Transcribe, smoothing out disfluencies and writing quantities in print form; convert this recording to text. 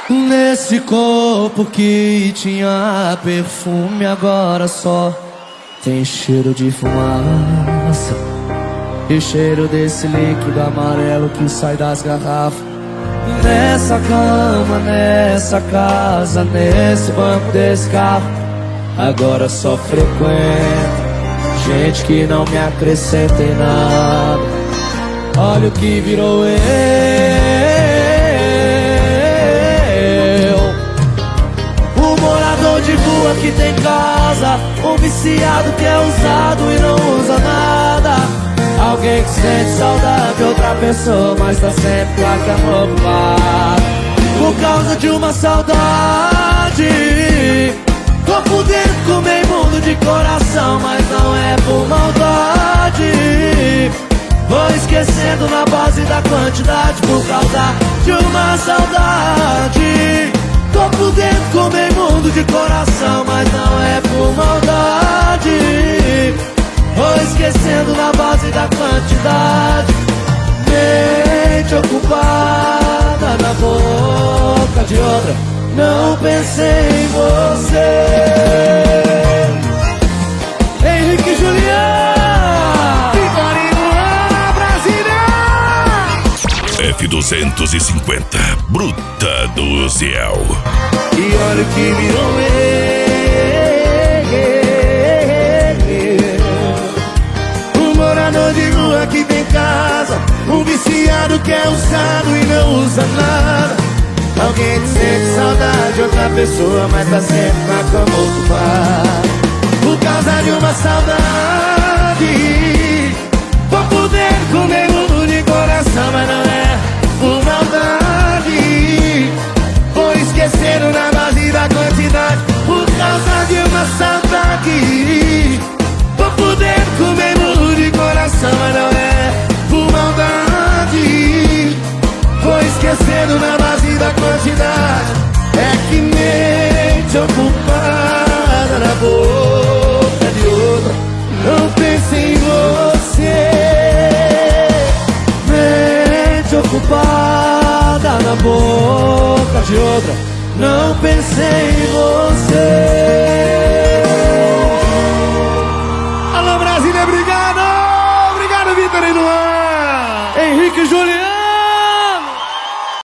Nesse corpo que tinha perfume, agora só tem cheiro de fumaça e cheiro desse líquido amarelo que sai das garrafas. Nessa cama, nessa casa, nesse banco desse carro, agora só frequento gente que não me acrescenta em nada. Olha o que virou eu, o morador de rua que tem casa, um viciado que é usado e não usa nada. Alguém que sente saudade de outra pessoa, mas tá sempre com a cama ocupada. Por causa de uma saudade, corpo dentro com meio mundo de coração, mas não é por maldade. Vou esquecendo na base da quantidade, por causa de uma saudade. Corpo dentro com meio mundo de coração, mas não é por maldade. Vou esquecendo na base da quantidade. Mente ocupada na boca de outra, não pensei em você. Henrique Julián, Vitorino Brasília. F250, Bruta do Ciel. E olha o que virou um morador de rua que tem casa, um viciado que é usado e não usa nada. Alguém que sente saudade de outra pessoa, mas tá sempre na cama ocupada. Por causa de uma saudade, vou poder comer mundo de coração, mas não é por maldade. Vou esquecendo na base da quantidade. Por causa de uma saudade, vou poder comer mundo de coração, mas não é por maldade. Vou esquecendo na base da quantidade. É que mente ocupada na boca de outra, não pense em você. Mente ocupada na boca de outra, não pensei em você.